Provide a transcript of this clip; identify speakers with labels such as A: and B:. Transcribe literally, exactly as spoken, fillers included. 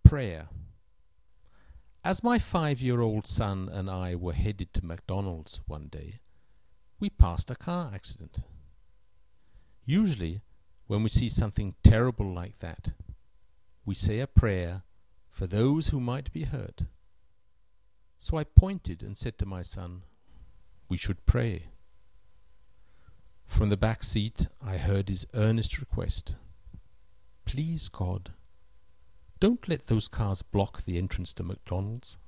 A: Prayer. As my five-year-old son and I were headed to McDonald's one day, we passed a car accident. Usually, when we see something terrible like that, we say a prayer for those who might be hurt. So I pointed and said to my son, "We should pray." From the back seat I heard his earnest request, "Please, God, don't let those cars block the entrance to McDonald's."